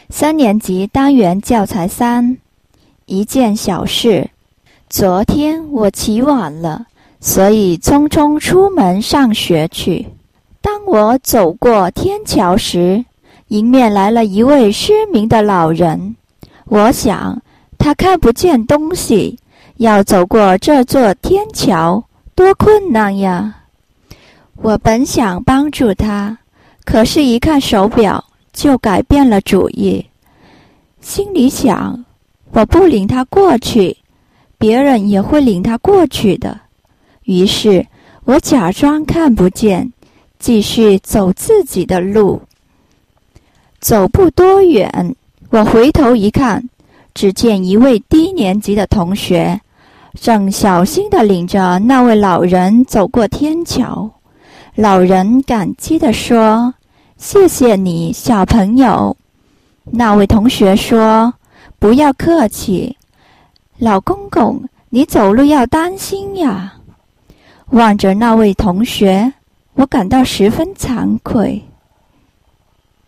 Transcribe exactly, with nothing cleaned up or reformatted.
三年级单元教材三，一件小事。昨天我起晚了，所以匆匆出门上学去。当我走过天桥时，迎面来了一位失明的老人。我想，他看不见东西，要走过这座天桥，多困难呀！我本想帮助他，可是一看手表，就改变了主意。心里想，我不领他过去，别人也会领他过去的。于是我假装看不见，继续走自己的路。走不多远，我回头一看，只见一位低年级的同学正小心地领着那位老人走过天桥。老人感激地说：“谢谢你，小朋友。”那位同学说：“不要客气，老公公，你走路要当心呀。”望着那位同学，我感到十分惭愧。